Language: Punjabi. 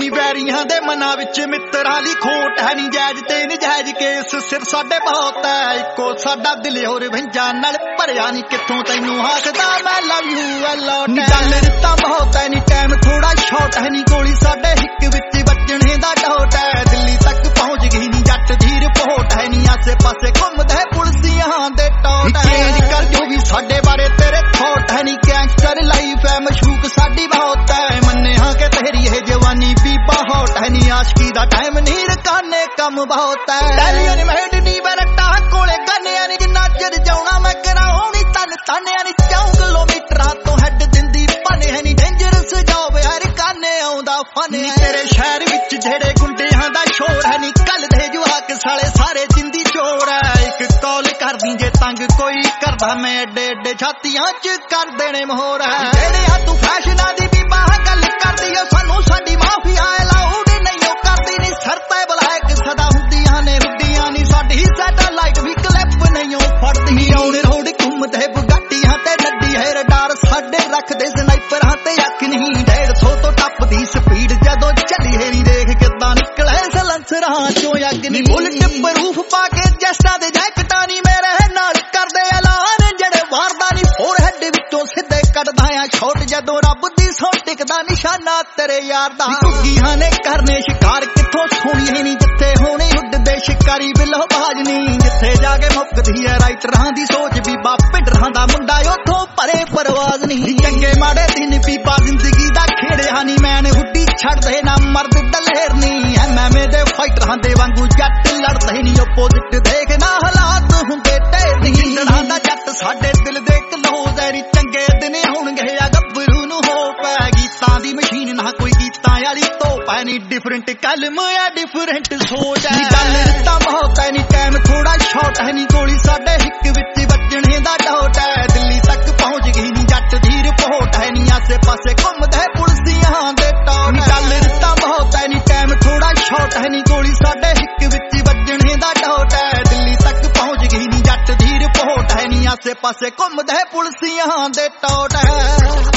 ਨੀ ਵੈਰੀਆਂ ਦੇ ਮਨਾਂ ਵਿੱਚ ਮਿੱਤਰਾਂ ਲਈ ਖੋਟ ਹੈ ਨੀ ਜਾਇਜ਼ ਤੇ ਨਜਾਇਜ਼ ਕੇਸ ਸਿਰ ਸਾਡੇ ਬਹੁਤ ਹੈ ਇੱਕੋ ਸਾਡਾ ਦਿਲ ਹੋਰ ਵੰਜਾਂ ਨਾਲ ਭਰਿਆ ਨੀ ਕਿੱਥੋਂ ਤੈਨੂੰ ਆਖਦਾ ਮੈਂ ਲਵ ਯੂ ਆ ਲੋਟ ਨੀ ਗੱਲ ਰਿਤਾ ਬਹੁਤ ਹੈ ਨੀ ਟਾਈਮ ਥੋੜਾ ਸ਼ਾਰਟ ਹੈ ਨੀ ਗੋਲੀ ਸਾਡੇ ਹਿੱਕ ਵਿੱਚ ਵੱਜਣੇ ਦਾ ਡੋਟ ਹੈ ਦਿੱਲੀ ਤੱਕ ਪਹੁੰਚ ਗਈ ਨੀ ਜੱਟ ਦੀ ਰਿਪੋਰਟ ਹੈ ਨੀ ਆਸੇ ਪਾਸੇ ਘੁੰਮਦੇ ਪੁਲਸੀਆਂ ਦੇ ਟੋਟ ਚੇਂਜ ਕਰ ਜੋ ਵੀ ਸਾਡੇ ਬਾਰੇ ਤੇਰੇ ਥੋਟ ਹੈ ਨੀ ਗੈਂਗਸਟਰ ਲਾਈਫ ਹੈ ਮਸ਼ੂਕ ਸਾਡੀ ਬਹੁਤ ਹੈ ਮੰਨੇ ਹਾਂ ਕਿ ਤੇਰੀ ਇਹ ਜਵਾਨੀ ਵੀ ਬਹੁਤ ਹੈ ਨੀ ਆਸ਼ਕੀ ਦਾ ਟਾਈਮ ਨੀ ਰਕਾਨੇ ਕੰਮ ਬਹੁਤ ਹੈ ਡੈਲੀਆਂ ਨੀ ਮੈਡ ਨੀ ਬਰਟਾ ਕੋਲੇ ਗੰਨਿਆਂ ਨੀ ਜਿੰਨਾ ਚਿਰ ਜਾਉਣਾ ਮੈਂ ਕਰਾਉਣੀ ਤਨ ਤਾਨਿਆਂ ਨੀ 4 ਕਿਲੋਮੀਟਰਾਂ ਤੋਂ ਹੈਡ ਦਿੰਦੀ ਪਾਨੇ ਹੈ ਨੀ ਡੇਂਜਰਸ ਜੌਬ ਹਰ ਕਾਨੇ ਆਉਂਦਾ ਫਨ ਤੇਰੇ ਸ਼ਹਿਰ ਵਿੱਚ ਜਿਹੜੇ ਗੁੰਡਿਆਂ ਦਾ ਸ਼ੋਰ ਹੈ ਨੀ ਕੱਲ ਦੇ ਜਵਾਕ ਸਾਲੇ ਸਾਰੇ ਜਿੰਦੀ ਚੋਰ ਹੈ ਇੱਕ ਕਾਲ ਕਰਦੀ ਜੇ ਤੰਗ ਕੋਈ ਕਰਦਾ ਮੈਂ ਏਡੇ ਏਡੇ ਛਾਤੀਆਂ ਚ ਕਰ ਦੇਣੇ ਮੋਹਰ ਹੈ ਜਿਹੜੇ ਆ ਤੂੰ ਫੈਸ਼ਨਾਂ ਦੀ ਵੀ ਬਾਹ ਗੱਲ ਕਰਦੀ ਓ ਸਾਨੂੰ ਸਾਡੀ ਮਾਫੀਆ ਅਲਾਉਡ ਨਹੀਂ ਓ ਕਰਦੀ ਨੀ ਸਰਤੇ ਬਲਾਇਕ ਸਦਾ ਹੁੰਦੀਆਂ ਨੇ ਹੁੱਡੀਆਂ ਨੀ ਸਾਡੀ ਸੈਟੇਲਾਈਟ ਵੀ ਕਲਿੱਪ ਨਹੀਂ ਓ ਫੜਦੀ ਆਉਣ ਰੋਡ ਘੁੰਮਦੇ ਬੁਗਾਟੀਆਂ ਤੇ ਨੱਡੀ ਹੈ ਰਡਾਰ ਸਾਡੇ ਰੱਖਦੇ ਸਨਾਈਪਰਾਂ ਤੇ ਅੱਖ ਨਹੀਂ 150 ਤੋਂ ਟੱਪਦੀ ਸਪੀਡ ਜਦੋਂ ਚੱਲੀ ਹੈ ਨੀ ਦੇਖ ਕਿੱਦਾਂ ਨਿਕਲੇ ਸਲੰਸਰਾਂ ਚੋਂ ਅੱਗ ਨੀ ਬੁਲਟ ਪ੍ਰੂਫ ਪਾ ਕੇ ਜੈਸਟਾਂ ਦੇ ਜੈਕਟਾਂ ਨੀ ਮੇਰੇ ਨਾਲ ਕਰਦੇ ਐਲਾਨ ਜਿਹੜੇ ਵਾਰਦਾ ਨੀ ਹੋਰ ਹੈਡ ਵਿੱਚੋਂ ਸਿੱਧੇ ਕੱਢਦਾ ਆ ਛੋਟ ਜਦੋਂ ਰੱਬ ਦੀ ਸੌ ਟਿਕਦਾ ਨਿਸ਼ਾਨਾ ਤੇਰੇ ਯਾਰ ਦਾ ਘੁੱਗੀਆਂ ਨੇ ਕਰਨੇ ਸ਼ਿਕਾਰ ਕਿੱਥੋਂ ਸੋਹਣੀਆਂ ਨੀ ਜਿੱਥੇ ਹੋਣੀ ਉੱਡਦੇ ਸ਼ਿਕਾਰੀ ਬਿੱਲੋ ਬਾਜ ਨੀ ਜਿੱਥੇ ਜਾ ਕੇ ਮੁੱਕਦੀ ਐ ਰਾਈਟਰਾਂ ਦੀ ਸੋਚ ਵੀ ਪਿੰਡਰਾਂ ਦਾ ਮੁੰਡਾ ਉੱਥੋਂ ਪਰੇ ਪਰਵਾਜ਼ ਨੀ ਚੰਗੇ ਮਾੜੇ ਦਿਨ ਪੀਪਾ ਜ਼ਿੰਦਗੀ ਦਾ ਖੇੜਿਆ ਨੀ ਮੈਨ ਹੁੱਡੀ ਛੱਡਦੇ ਨਾ ਮਰਦ ਦਲੇਰ ਨੀ ਐਮਐਮਏ ਦੇ ਫਾਈਟਰਾਂ ਦੇ ਵਾਂਗੂ ਜੱਟ ਲੜਦੇ ਨੀ ਓਪੋਜ਼ਿਟ ਦੇਖ ਨਾ ਹਾਲਾਤ ਹੁੰਦੇ ਢੇਰ ਨੀ ਜਿੰਦਰਾਂ ਦਾ ਜੱਟ ਸਾਡੇ ਦਿਲ ਦੇ ਕਲੋਜ਼ ਐ ਨੀ ਚੰਗੇ ਦਿਨ ਆਉਣਗੇ ਆ ਗੱਭਰੂ ਨੂੰ ਹੋ ਪੈ ਗੀਤਾਂ ਦੀ ਮਸ਼ੀਨ ਨਾ ਕੋਈ ਗੀਤਾਂ ਵਾਲੀ ਧੋਪ ਐ ਨੀ ਡਿਫਰੈਂਟ ਕਲਮ ਐ ਡਿਫਰੈਂਟ ਸੋਚ ਐ ਗੱਲ ਰਿਤਾ ਬਹੁਤ ਐ ਨੀ ਟਾਈਮ ਥੋੜਾ ਸ਼ਾਰਟ ਹੈ ਨੀ ਗੋਲੀ ਸਾਡੇ ਹਿੱਕ ਵਿੱਚ ਵੱਜਣੇ ਦਾ ਡੋਟ ਹੈ ਦਿੱਲੀ ਤੱਕ ਪਹੁੰਚ ਗਈ ਨੀ ਜੱਟ ਦੀ ਰਿਪੋਰਟ ਹੈ ਨੀ ਆਸੇ ਪਾਸੇ ਘੁੰਮਦੇ ਪੁਲਸੀਆਂ ਦੇ ਟੋਟ ਗੱਲ ਰਿਤਾ ਬਹੁਤ ਐ ਨੀ ਟਾਈਮ ਥੋੜਾ ਸ਼ਾਰਟ ਹੈ ਨੀ ਗੋਲੀ ਸਾਡੇ ਹਿੱਕ ਵਿੱਚ ਵੱਜਣੇ ਦਾ ਡੋਟ ਹੈ ਦਿੱਲੀ ਤੱਕ ਪਹੁੰਚ ਗਈ ਨੀ ਜੱਟ ਦੀ ਰਿਪੋਰਟ ਹੈ ਨੀ ਆਸੇ ਪਾਸੇ ਘੁੰਮਦੇ ਪੁਲਸੀਆਂ ਦੇ ਟੋਟ ਹੈ